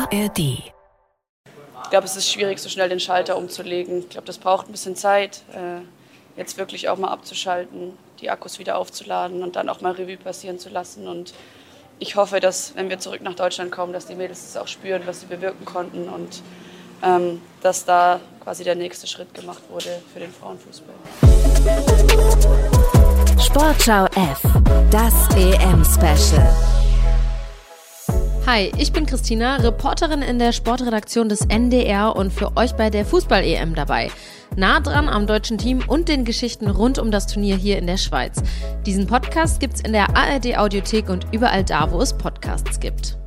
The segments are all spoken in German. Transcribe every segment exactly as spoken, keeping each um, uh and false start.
A R D. Ich glaube, es ist schwierig, so schnell den Schalter umzulegen. Ich glaube, das braucht ein bisschen Zeit, äh, jetzt wirklich auch mal abzuschalten, die Akkus wieder aufzuladen und dann auch mal Revue passieren zu lassen. Und ich hoffe, dass, wenn wir zurück nach Deutschland kommen, dass die Mädels das auch spüren, was sie bewirken konnten und ähm, dass da quasi der nächste Schritt gemacht wurde für den Frauenfußball. Sportschau F, das E M-Special. Hi, ich bin Christina, Reporterin in der Sportredaktion des N D R und für euch bei der Fußball-E M dabei. Nah dran am deutschen Team und den Geschichten rund um das Turnier hier in der Schweiz. Diesen Podcast gibt's in der A R D-Audiothek und überall da, wo es Podcasts gibt.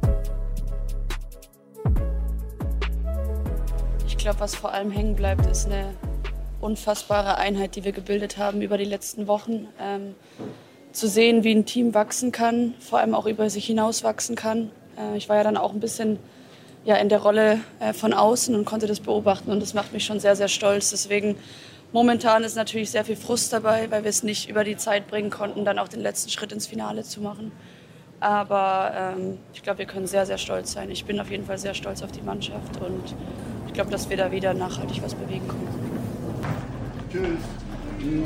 Ich glaube, was vor allem hängen bleibt, ist eine unfassbare Einheit, die wir gebildet haben über die letzten Wochen. Ähm, zu sehen, wie ein Team wachsen kann, vor allem auch über sich hinaus wachsen kann. Äh, ich war ja dann auch ein bisschen ja, in der Rolle äh, von außen und konnte das beobachten und das macht mich schon sehr, sehr stolz. Deswegen momentan ist natürlich sehr viel Frust dabei, weil wir es nicht über die Zeit bringen konnten, dann auch den letzten Schritt ins Finale zu machen. Aber ähm, ich glaube, wir können sehr, sehr stolz sein. Ich bin auf jeden Fall sehr stolz auf die Mannschaft und ich glaube, dass wir da wieder nachhaltig was bewegen können. Tschüss.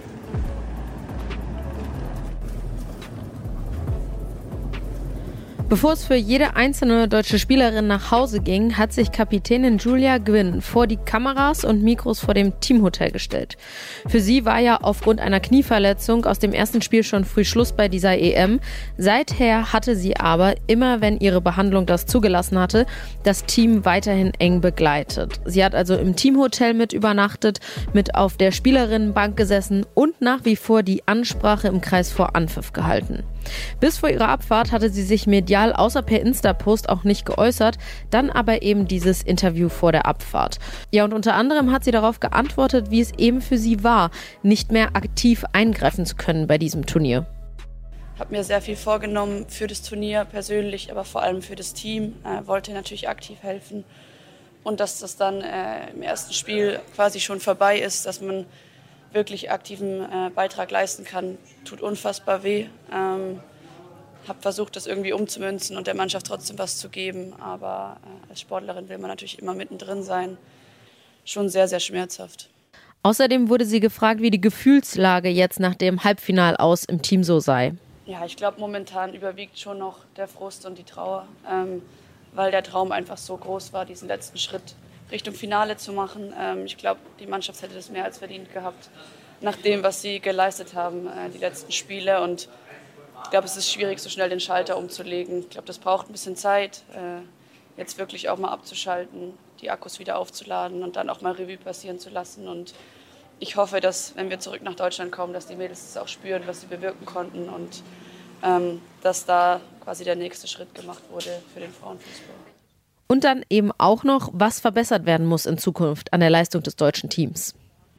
Bevor es für jede einzelne deutsche Spielerin nach Hause ging, hat sich Kapitänin Julia Gwynn vor die Kameras und Mikros vor dem Teamhotel gestellt. Für sie war ja aufgrund einer Knieverletzung aus dem ersten Spiel schon früh Schluss bei dieser E M. Seither hatte sie aber, immer wenn ihre Behandlung das zugelassen hatte, das Team weiterhin eng begleitet. Sie hat also im Teamhotel mit übernachtet, mit auf der Spielerinnenbank gesessen und nach wie vor die Ansprache im Kreis vor Anpfiff gehalten. Bis vor ihrer Abfahrt hatte sie sich medial außer per Insta-Post auch nicht geäußert, dann aber eben dieses Interview vor der Abfahrt. Ja, und unter anderem hat sie darauf geantwortet, wie es eben für sie war, nicht mehr aktiv eingreifen zu können bei diesem Turnier. Ich habe mir sehr viel vorgenommen für das Turnier persönlich, aber vor allem für das Team. Äh, wollte natürlich aktiv helfen und dass das dann äh, im ersten Spiel quasi schon vorbei ist, dass man wirklich aktiven äh, Beitrag leisten kann, tut unfassbar weh. Ähm, habe versucht, das irgendwie umzumünzen und der Mannschaft trotzdem was zu geben, aber äh, als Sportlerin will man natürlich immer mittendrin sein. Schon sehr, sehr schmerzhaft. Außerdem wurde sie gefragt, wie die Gefühlslage jetzt nach dem Halbfinal-Aus im Team so sei. Ja, ich glaube, momentan überwiegt schon noch der Frust und die Trauer, ähm, weil der Traum einfach so groß war, diesen letzten Schritt Richtung Finale zu machen. Ähm, ich glaube, die Mannschaft hätte das mehr als verdient gehabt, nach dem, was sie geleistet haben, äh, die letzten Spiele. Und ich glaube, es ist schwierig, so schnell den Schalter umzulegen. Ich glaube, das braucht ein bisschen Zeit, äh, jetzt wirklich auch mal abzuschalten, die Akkus wieder aufzuladen und dann auch mal Revue passieren zu lassen. Und ich hoffe, dass, wenn wir zurück nach Deutschland kommen, dass die Mädels das auch spüren, was sie bewirken konnten und ähm, dass da quasi der nächste Schritt gemacht wurde für den Frauenfußball. Und dann eben auch noch, was verbessert werden muss in Zukunft an der Leistung des deutschen Teams.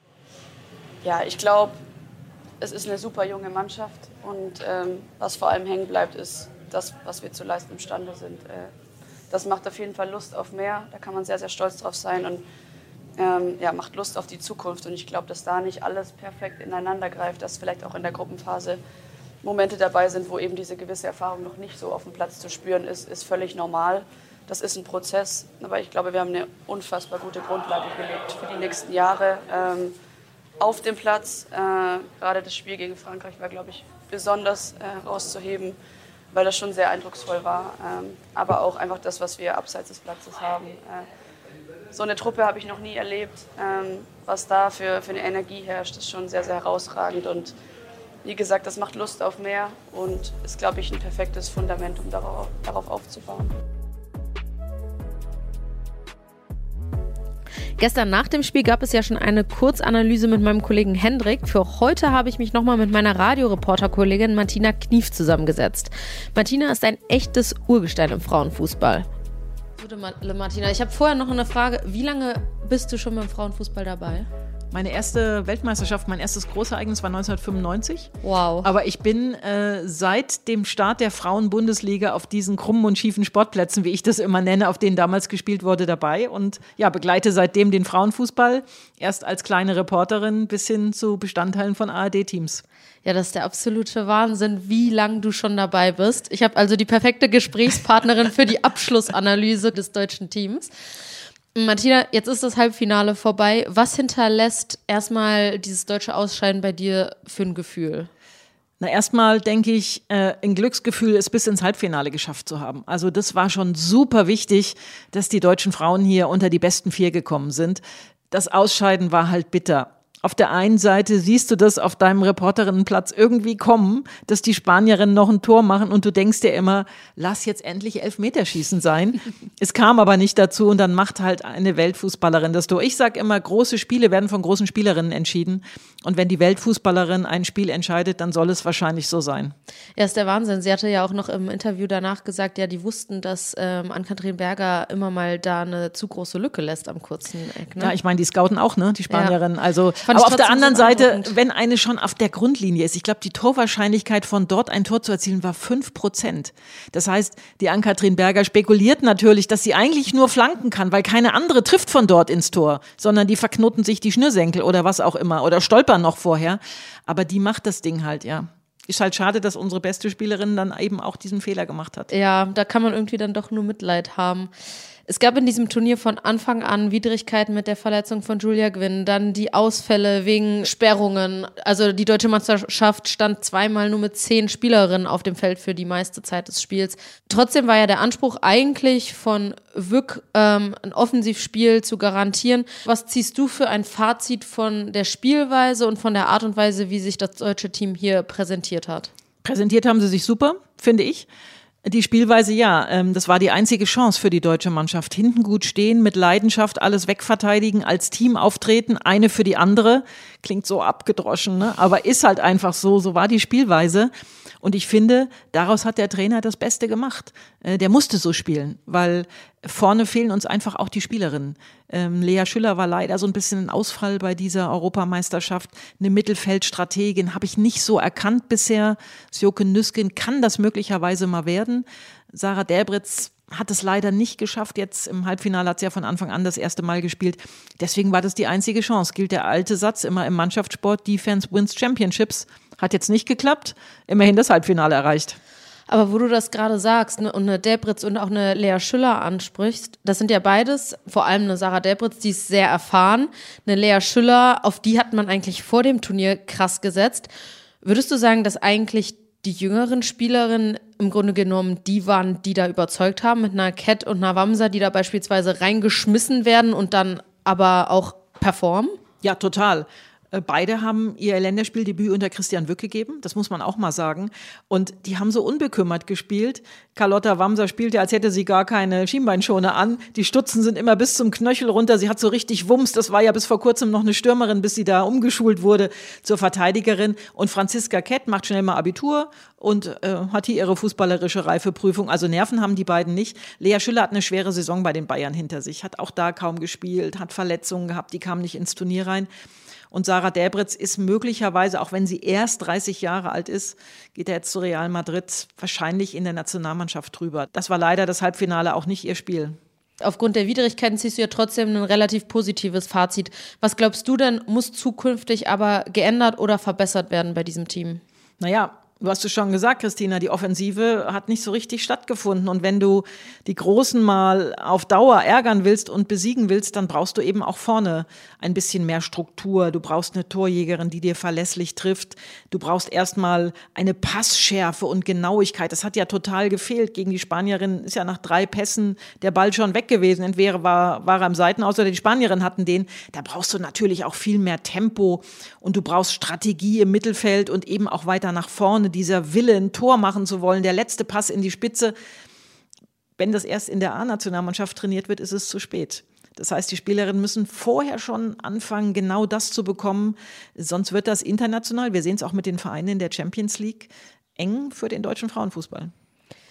Ja, ich glaube, es ist eine super junge Mannschaft und ähm, was vor allem hängen bleibt, ist das, was wir zu leisten imstande sind. Äh, das macht auf jeden Fall Lust auf mehr, da kann man sehr, sehr stolz drauf sein und ähm, ja, macht Lust auf die Zukunft. Und ich glaube, dass da nicht alles perfekt ineinander greift, dass vielleicht auch in der Gruppenphase Momente dabei sind, wo eben diese gewisse Erfahrung noch nicht so auf dem Platz zu spüren ist, ist völlig normal. Das ist ein Prozess, aber ich glaube, wir haben eine unfassbar gute Grundlage gelegt für die nächsten Jahre ähm, auf dem Platz. Äh, gerade das Spiel gegen Frankreich war, glaube ich, besonders äh, herauszuheben, weil das schon sehr eindrucksvoll war. Ähm, aber auch einfach das, was wir abseits des Platzes haben. Äh, so eine Truppe habe ich noch nie erlebt. Ähm, was da für, für eine Energie herrscht, ist schon sehr, sehr herausragend. Und wie gesagt, das macht Lust auf mehr und ist, glaube ich, ein perfektes Fundament, um darauf, darauf aufzubauen. Gestern nach dem Spiel gab es ja schon eine Kurzanalyse mit meinem Kollegen Hendrik. Für heute habe ich mich nochmal mit meiner Radioreporterkollegin Martina Knief zusammengesetzt. Martina ist ein echtes Urgestein im Frauenfußball. Gute Martina, ich habe vorher noch eine Frage. Wie lange bist du schon beim Frauenfußball dabei? Meine erste Weltmeisterschaft, mein erstes Großereignis war neunzehnhundertfünfundneunzig. Wow. Aber ich bin äh, seit dem Start der Frauen-Bundesliga auf diesen krummen und schiefen Sportplätzen, wie ich das immer nenne, auf denen damals gespielt wurde, dabei. Und ja, begleite seitdem den Frauenfußball, erst als kleine Reporterin bis hin zu Bestandteilen von A R D-Teams. Ja, das ist der absolute Wahnsinn, wie lange du schon dabei bist. Ich habe also die perfekte Gesprächspartnerin für die Abschlussanalyse des deutschen Teams. Martina, jetzt ist das Halbfinale vorbei. Was hinterlässt erstmal dieses deutsche Ausscheiden bei dir für ein Gefühl? Na, erstmal denke ich, äh, ein Glücksgefühl, es bis ins Halbfinale geschafft zu haben. Also das war schon super wichtig, dass die deutschen Frauen hier unter die besten vier gekommen sind. Das Ausscheiden war halt bitter. Auf der einen Seite siehst du das auf deinem Reporterinnenplatz irgendwie kommen, dass die Spanierinnen noch ein Tor machen und du denkst dir immer, lass jetzt endlich Elfmeterschießen sein. Es kam aber nicht dazu und dann macht halt eine Weltfußballerin das Tor. Ich sage immer, große Spiele werden von großen Spielerinnen entschieden und wenn die Weltfußballerin ein Spiel entscheidet, dann soll es wahrscheinlich so sein. Ja, ist der Wahnsinn. Sie hatte ja auch noch im Interview danach gesagt, ja, die wussten, dass ähm, Ann-Kathrin Berger immer mal da eine zu große Lücke lässt am kurzen Eck. Ne? Ja, ich meine, die scouten auch, ne, die Spanierinnen. Ja. Also aber auf der anderen Seite, wenn eine schon auf der Grundlinie ist, ich glaube, die Torwahrscheinlichkeit von dort ein Tor zu erzielen war fünf Prozent. Das heißt, die Ann-Kathrin Berger spekuliert natürlich, dass sie eigentlich nur flanken kann, weil keine andere trifft von dort ins Tor, sondern die verknoten sich die Schnürsenkel oder was auch immer oder stolpern noch vorher. Aber die macht das Ding halt, ja. Ist halt schade, dass unsere beste Spielerin dann eben auch diesen Fehler gemacht hat. Ja, da kann man irgendwie dann doch nur Mitleid haben. Es gab in diesem Turnier von Anfang an Widrigkeiten mit der Verletzung von Julia Gwynn, dann die Ausfälle wegen Sperrungen. Also die deutsche Meisterschaft stand zweimal nur mit zehn Spielerinnen auf dem Feld für die meiste Zeit des Spiels. Trotzdem war ja der Anspruch eigentlich von W Ü C, ähm, ein Offensivspiel zu garantieren. Was ziehst du für ein Fazit von der Spielweise und von der Art und Weise, wie sich das deutsche Team hier präsentiert hat? Präsentiert haben sie sich super, finde ich. Die Spielweise, ja, ähm, das war die einzige Chance für die deutsche Mannschaft. Hinten gut stehen, mit Leidenschaft alles wegverteidigen, als Team auftreten, eine für die andere. Klingt so abgedroschen, ne? Aber ist halt einfach so, so war die Spielweise. Und ich finde, daraus hat der Trainer das Beste gemacht. Äh, der musste so spielen, weil vorne fehlen uns einfach auch die Spielerinnen. Ähm, Lea Schüller war leider so ein bisschen ein Ausfall bei dieser Europameisterschaft. Eine Mittelfeldstrategin habe ich nicht so erkannt bisher. Sjoke Nüsken kann das möglicherweise mal werden. Sarah Delbrück hat es leider nicht geschafft. Jetzt im Halbfinale hat sie ja von Anfang an das erste Mal gespielt. Deswegen war das die einzige Chance. Gilt der alte Satz immer im Mannschaftssport, Defense wins Championships. Hat jetzt nicht geklappt. Immerhin das Halbfinale erreicht. Aber wo du das gerade sagst, ne, und eine Delbrück und auch eine Lea Schüller ansprichst, das sind ja beides, vor allem eine Sarah Delbrück, die ist sehr erfahren. Eine Lea Schüller, auf die hat man eigentlich vor dem Turnier krass gesetzt. Würdest du sagen, dass eigentlich die jüngeren Spielerinnen im Grunde genommen die waren, die da überzeugt haben, mit einer Cat und einer Wamsa, die da beispielsweise reingeschmissen werden und dann aber auch performen? Ja, total. Beide haben ihr Länderspieldebüt unter Christian Wück gegeben, das muss man auch mal sagen. Und die haben so unbekümmert gespielt. Carlotta Wamsa spielte, als hätte sie gar keine Schienbeinschoner an. Die Stutzen sind immer bis zum Knöchel runter. Sie hat so richtig Wumms. Das war ja bis vor kurzem noch eine Stürmerin, bis sie da umgeschult wurde zur Verteidigerin. Und Franziska Kett macht schnell mal Abitur und äh, hat hier ihre fußballerische Reifeprüfung. Also Nerven haben die beiden nicht. Lea Schüller hat eine schwere Saison bei den Bayern hinter sich, hat auch da kaum gespielt, hat Verletzungen gehabt, die kamen nicht ins Turnier rein. Und Sarah Delbrück ist möglicherweise, auch wenn sie erst dreißig Jahre alt ist, geht er jetzt zu Real Madrid wahrscheinlich in der Nationalmannschaft drüber. Das war leider das Halbfinale auch nicht ihr Spiel. Aufgrund der Widrigkeiten ziehst du ja trotzdem ein relativ positives Fazit. Was glaubst du denn, muss zukünftig aber geändert oder verbessert werden bei diesem Team? Naja, du hast es schon gesagt, Christina, die Offensive hat nicht so richtig stattgefunden. Und wenn du die Großen mal auf Dauer ärgern willst und besiegen willst, dann brauchst du eben auch vorne ein bisschen mehr Struktur. Du brauchst eine Torjägerin, die dir verlässlich trifft. Du brauchst erstmal eine Passschärfe und Genauigkeit. Das hat ja total gefehlt. Gegen die Spanierin ist ja nach drei Pässen der Ball schon weg gewesen. Entweder war, war er am Seitenaus oder die Spanierinnen hatten den. Da brauchst du natürlich auch viel mehr Tempo und du brauchst Strategie im Mittelfeld und eben auch weiter nach vorne. Dieser Wille, ein Tor machen zu wollen, der letzte Pass in die Spitze. Wenn das erst in der A-Nationalmannschaft trainiert wird, ist es zu spät. Das heißt, die Spielerinnen müssen vorher schon anfangen, genau das zu bekommen. Sonst wird das international, wir sehen es auch mit den Vereinen in der Champions League, eng für den deutschen Frauenfußball.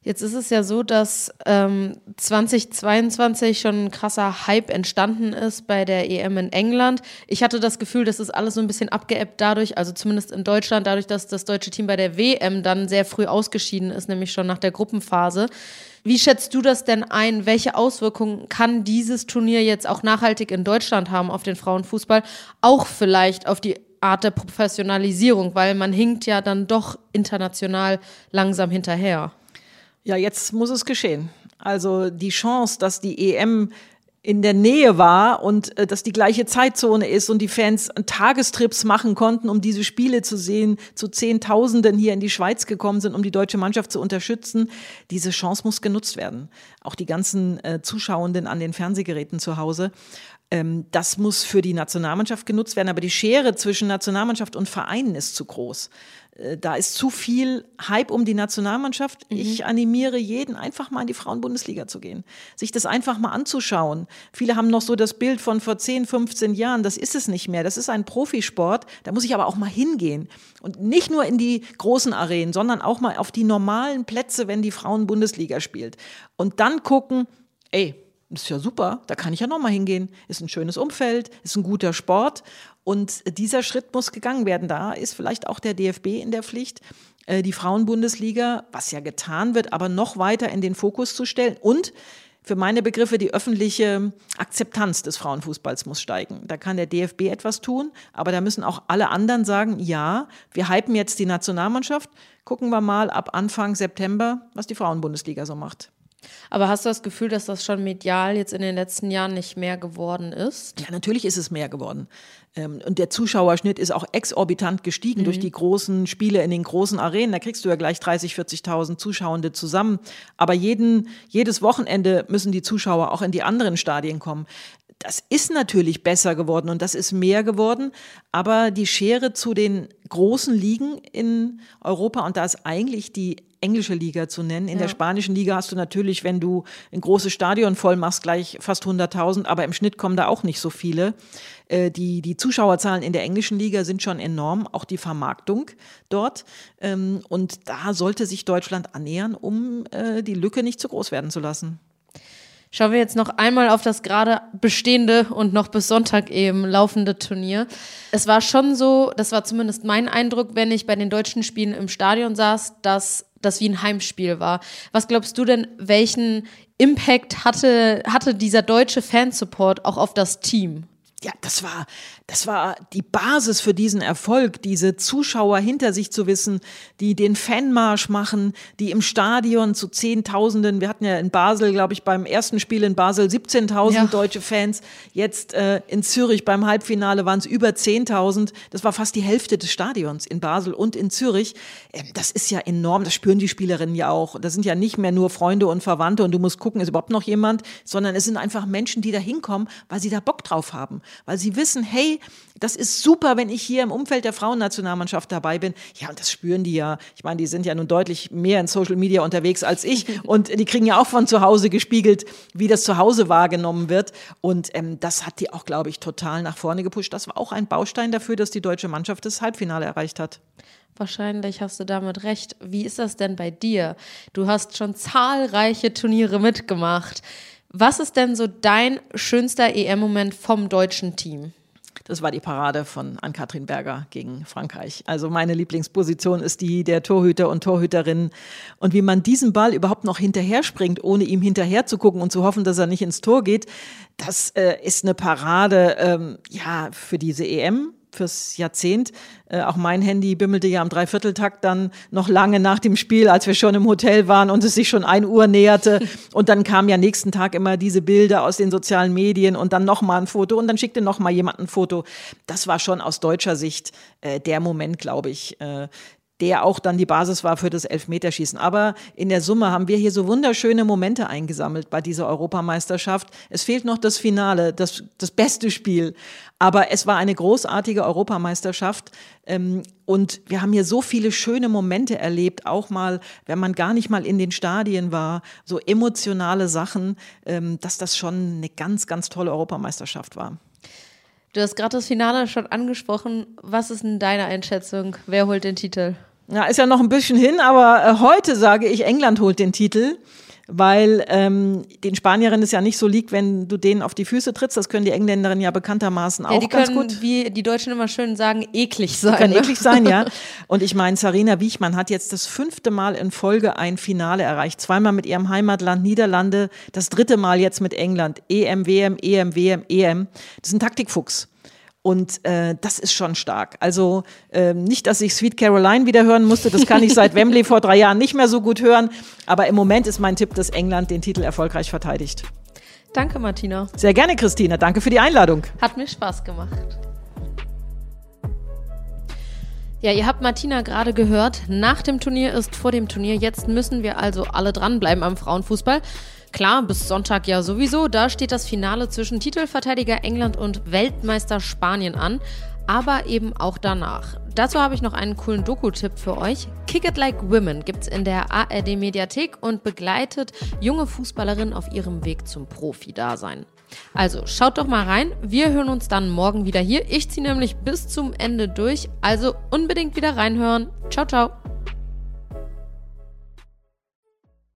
Jetzt ist es ja so, dass ähm, zweitausendzweiundzwanzig schon ein krasser Hype entstanden ist bei der E M in England. Ich hatte das Gefühl, das ist alles so ein bisschen abgeebbt dadurch, also zumindest in Deutschland, dadurch, dass das deutsche Team bei der W M dann sehr früh ausgeschieden ist, nämlich schon nach der Gruppenphase. Wie schätzt du das denn ein? Welche Auswirkungen kann dieses Turnier jetzt auch nachhaltig in Deutschland haben auf den Frauenfußball? Auch vielleicht auf die Art der Professionalisierung, weil man hinkt ja dann doch international langsam hinterher. Ja, jetzt muss es geschehen. Also die Chance, dass die E M in der Nähe war und äh, dass die gleiche Zeitzone ist und die Fans Tagestrips machen konnten, um diese Spiele zu sehen, zu Zehntausenden hier in die Schweiz gekommen sind, um die deutsche Mannschaft zu unterstützen. Diese Chance muss genutzt werden. Auch die ganzen äh, Zuschauenden an den Fernsehgeräten zu Hause. Ähm, das muss für die Nationalmannschaft genutzt werden. Aber die Schere zwischen Nationalmannschaft und Vereinen ist zu groß. Da ist zu viel Hype um die Nationalmannschaft. Mhm. Ich animiere jeden, einfach mal in die Frauenbundesliga zu gehen, sich das einfach mal anzuschauen. Viele haben noch so das Bild von vor zehn, fünfzehn Jahren. Das ist es nicht mehr. Das ist ein Profisport. Da muss ich aber auch mal hingehen. Und nicht nur in die großen Arenen, sondern auch mal auf die normalen Plätze, wenn die Frauenbundesliga spielt. Und dann gucken, ey, das ist ja super, da kann ich ja noch mal hingehen. Ist ein schönes Umfeld, ist ein guter Sport. Und dieser Schritt muss gegangen werden. Da ist vielleicht auch der D F B in der Pflicht, die Frauenbundesliga, was ja getan wird, aber noch weiter in den Fokus zu stellen. Und für meine Begriffe, die öffentliche Akzeptanz des Frauenfußballs muss steigen. Da kann der D F B etwas tun, aber da müssen auch alle anderen sagen, ja, wir hypen jetzt die Nationalmannschaft. Gucken wir mal ab Anfang September, was die Frauenbundesliga so macht. Aber hast du das Gefühl, dass das schon medial jetzt in den letzten Jahren nicht mehr geworden ist? Ja, natürlich ist es mehr geworden. Und der Zuschauerschnitt ist auch exorbitant gestiegen mhm. durch die großen Spiele in den großen Arenen. Da kriegst du ja gleich dreißig, vierzigtausend Zuschauende zusammen. Aber jeden, jedes Wochenende müssen die Zuschauer auch in die anderen Stadien kommen. Das ist natürlich besser geworden und das ist mehr geworden, aber die Schere zu den großen Ligen in Europa, und da ist eigentlich die englische Liga zu nennen. In ja. der spanischen Liga hast du natürlich, wenn du ein großes Stadion voll machst, gleich fast hunderttausend, aber im Schnitt kommen da auch nicht so viele. Äh, die, die Zuschauerzahlen in der englischen Liga sind schon enorm, auch die Vermarktung dort. Ähm, und da sollte sich Deutschland annähern, um äh, die Lücke nicht zu groß werden zu lassen. Schauen wir jetzt noch einmal auf das gerade bestehende und noch bis Sonntag eben laufende Turnier. Es war schon so, das war zumindest mein Eindruck, wenn ich bei den deutschen Spielen im Stadion saß, dass das wie ein Heimspiel war. Was glaubst du denn, welchen Impact hatte, hatte dieser deutsche Fansupport auch auf das Team? Ja, das war, das war die Basis für diesen Erfolg, diese Zuschauer hinter sich zu wissen, die den Fanmarsch machen, die im Stadion zu Zehntausenden, wir hatten ja in Basel, glaube ich, beim ersten Spiel in Basel siebzehntausend ja. deutsche Fans, jetzt äh, in Zürich beim Halbfinale waren es über zehntausend, das war fast die Hälfte des Stadions in Basel und in Zürich. Ähm, das ist ja enorm, das spüren die Spielerinnen ja auch. Das sind ja nicht mehr nur Freunde und Verwandte und du musst gucken, ist überhaupt noch jemand, sondern es sind einfach Menschen, die da hinkommen, weil sie da Bock drauf haben. Weil sie wissen, hey, das ist super, wenn ich hier im Umfeld der Frauennationalmannschaft dabei bin. Ja, und das spüren die ja. Ich meine, die sind ja nun deutlich mehr in Social Media unterwegs als ich. Und die kriegen ja auch von zu Hause gespiegelt, wie das zu Hause wahrgenommen wird. Und ähm, das hat die auch, glaube ich, total nach vorne gepusht. Das war auch ein Baustein dafür, dass die deutsche Mannschaft das Halbfinale erreicht hat. Wahrscheinlich hast du damit recht. Wie ist das denn bei dir? Du hast schon zahlreiche Turniere mitgemacht. Was ist denn so dein schönster E M-Moment vom deutschen Team? Das war die Parade von Ann-Kathrin Berger gegen Frankreich. Also meine Lieblingsposition ist die der Torhüter und Torhüterinnen. Und wie man diesen Ball überhaupt noch hinterher springt, ohne ihm hinterher zu gucken und zu hoffen, dass er nicht ins Tor geht, das äh, ist eine Parade ähm, ja, für diese E M. Fürs Jahrzehnt. Äh, auch mein Handy bimmelte ja am Dreivierteltakt dann noch lange nach dem Spiel, als wir schon im Hotel waren und es sich schon ein Uhr näherte. Und dann kamen ja nächsten Tag immer diese Bilder aus den sozialen Medien und dann nochmal ein Foto und dann schickte nochmal jemand ein Foto. Das war schon aus deutscher Sicht äh, der Moment, glaube ich, äh, der auch dann die Basis war für das Elfmeterschießen. Aber in der Summe haben wir hier so wunderschöne Momente eingesammelt bei dieser Europameisterschaft. Es fehlt noch das Finale, das, das beste Spiel. Aber es war eine großartige Europameisterschaft. Ähm, und wir haben hier so viele schöne Momente erlebt, auch mal, wenn man gar nicht mal in den Stadien war, so emotionale Sachen, ähm, dass das schon eine ganz, ganz tolle Europameisterschaft war. Du hast gerade das Finale schon angesprochen. Was ist denn deine Einschätzung? Wer holt den Titel? Ja, ist ja noch ein bisschen hin, aber äh, heute sage ich, England holt den Titel, weil ähm, den Spanierinnen es ja nicht so liegt, wenn du denen auf die Füße trittst. Das können die Engländerinnen ja bekanntermaßen auch ja, die ganz können, gut. Wie die Deutschen immer schön sagen, eklig sein. Die können ne? eklig sein, ja. Und ich meine, Sarina Wiechmann hat jetzt das fünfte Mal in Folge ein Finale erreicht. Zweimal mit ihrem Heimatland Niederlande, das dritte Mal jetzt mit England. E M, W M, E M, W M, E M. Das ist ein Taktikfuchs. Und äh, das ist schon stark. Also äh, nicht, dass ich Sweet Caroline wieder hören musste, das kann ich seit Wembley vor drei Jahren nicht mehr so gut hören. Aber im Moment ist mein Tipp, dass England den Titel erfolgreich verteidigt. Danke, Martina. Sehr gerne, Christina. Danke für die Einladung. Hat mir Spaß gemacht. Ja, ihr habt Martina gerade gehört. Nach dem Turnier ist vor dem Turnier. Jetzt müssen wir also alle dranbleiben am Frauenfußball. Klar, bis Sonntag ja sowieso. Da steht das Finale zwischen Titelverteidiger England und Weltmeister Spanien an. Aber eben auch danach. Dazu habe ich noch einen coolen Doku-Tipp für euch. Kick It Like Women gibt's in der A R D-Mediathek und begleitet junge Fußballerinnen auf ihrem Weg zum Profi-Dasein. Also schaut doch mal rein. Wir hören uns dann morgen wieder hier. Ich ziehe nämlich bis zum Ende durch. Also unbedingt wieder reinhören. Ciao, ciao.